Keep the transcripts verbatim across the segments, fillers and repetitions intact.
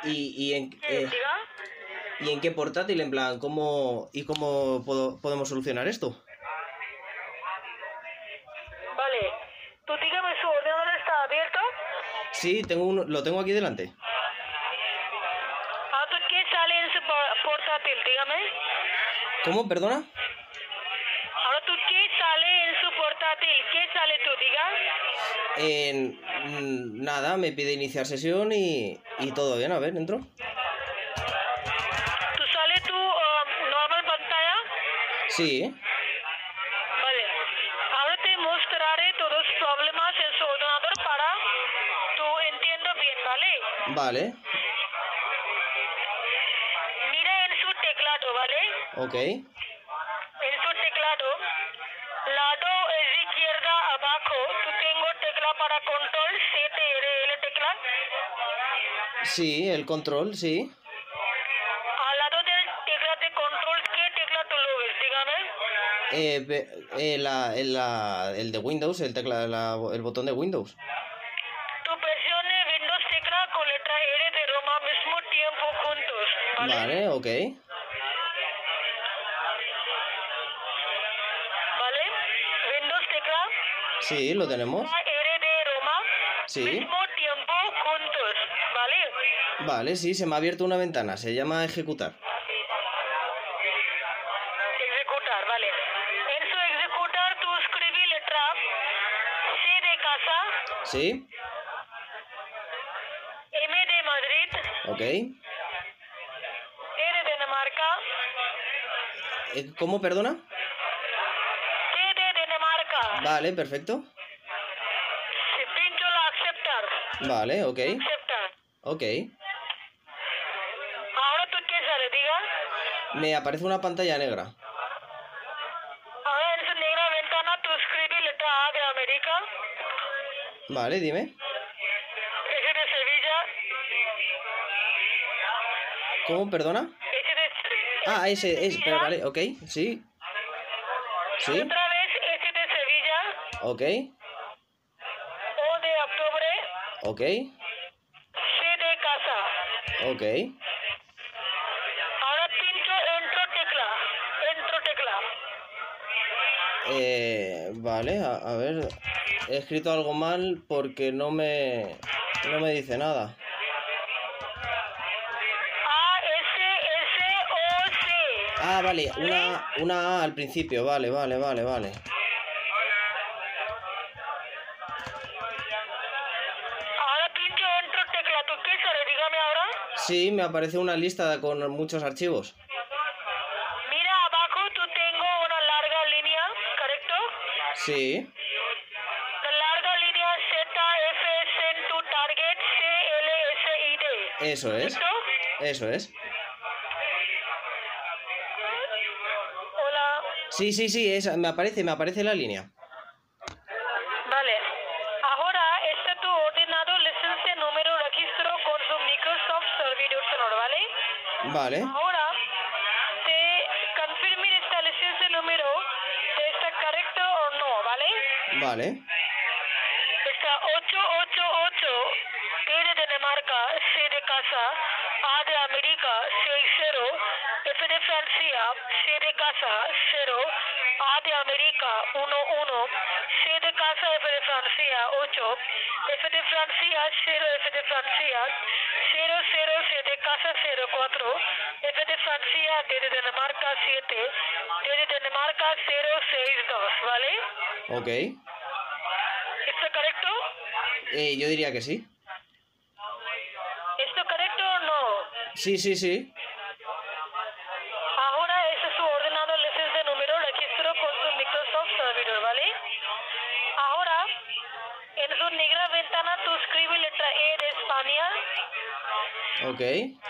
¿Y, y, en, Sí, eh, diga. ¿y en qué portátil? En plan, ¿cómo, y cómo puedo- podemos solucionar esto? Vale. Tú dígame, ¿su ordenador está abierto? Sí, tengo un, lo tengo aquí delante. Ah, ¿tú qué sale en su por- portátil? Dígame. ¿Cómo? ¿Perdona? Ahora, ¿tú qué sale en su portátil? ¿Qué sale tú? Diga. En, mm, nada, me pide iniciar sesión y, y todo bien. A ver, entro. ¿Tú sale tu um, normal pantalla? Sí, Vale. Ahora te mostraré todos los problemas en su ordenador para tú entiendo bien, ¿vale? vale, Mira en su teclado, ¿vale? ok. En su teclado, lado izquierda abajo, tú tengo tecla para control, C T R L tecla. Sí, el control, sí. Al lado del tecla de control, ¿qué tecla tú lo ves? Dígame. Eh, ve- eh, la, el, la- el de Windows, el, tecla, la- el botón de Windows. Tu presione Windows tecla con letra R de Roma mismo tiempo juntos, ¿vale? Vale, ok. ¿Vale? Windows tecla, Sí, lo tenemos. R de Roma, Sí. mismo tiempo juntos, ¿vale? Vale, sí, se me ha abierto una ventana. Se llama ejecutar. Ejecutar, vale. En su ejecutar tú escribí letra C de casa, Sí, M de Madrid, ok. D de Dinamarca, Eh, ¿Cómo, perdona? D de Dinamarca. Vale, perfecto. Si pincho la aceptar, Vale, ok. aceptar. Ok. Ahora tú qué sale, diga. Me aparece una pantalla negra. Ahora en su negra ventana tú escribí letra A de América, Vale, dime. S de Sevilla, ¿Cómo, perdona? S de Ah, ese, es, pero vale, ok. Sí. Sí, otra vez S de Sevilla, ok. O de octubre, Ok, C de casa. ok. Ahora pincho entro tecla, entro tecla. Eh, vale, a, a ver. He escrito algo mal porque no me, no me dice nada. A, S, S, O, C. Ah, vale, una, una A al principio. Vale, vale, vale, vale. Ahora pincho entro tecla, ¿tú qué sale? Dígame ahora. Sí, me aparece una lista con muchos archivos. Mira abajo, tú tengo una larga línea, ¿correcto? Sí, La larga línea Z, F, send to target, C, L, S, I, D. eso es. ¿Correcto? Eso es. Hola. Sí, sí, sí, esa, me aparece, me aparece la línea. Vale. Ahora, este tu ordenador licencia número registro con su Microsoft Servidor Sonoro, ¿vale? Vale, Ahora, te confirme esta licencia número, si está correcto o no, ¿vale? vale. Está ocho ocho ocho, D de Dinamarca, C de casa, A de América, seis cero, F de Francia, C de casa, cero, A de América, uno uno, C de casa, F de Francia, ocho, F de Francia, cero, F de Francia, cero cero, C de casa, cero cuatro, F de Francia, D de Dinamarca, siete, D de Dinamarca, cero seis dos, ¿vale? Ok. ¿Está correcto? Eh, yo diría que sí. ¿Está correcto o no? Sí, sí, sí. Ahora ese es su ordenador licencia número registro con su Microsoft Servidor, ¿vale? Ahora, en su negra ventana tú escribe letra E de España, Ok,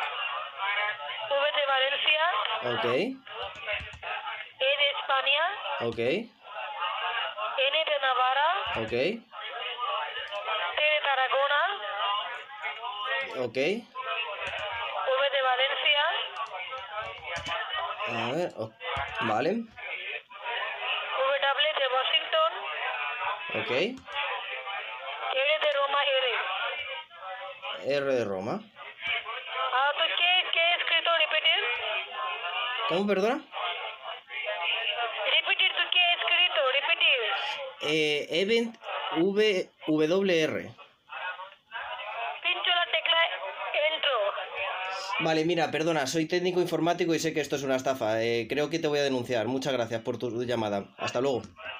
V de Valencia, ok, E de España, ok, N de Navarra, ok, T de Tarragona, ok. V de Valencia, A ver, oh, vale, W de Washington, ok. R de Roma, R. R de Roma. ¿Cómo, perdona? Repetir, ¿tú qué has escrito? Repetir. Eh, event V W R. Pincho la tecla entro. Vale, mira, perdona, soy técnico informático y sé que esto es una estafa. Eh, creo que te voy a denunciar. Muchas gracias por tu llamada. Hasta luego.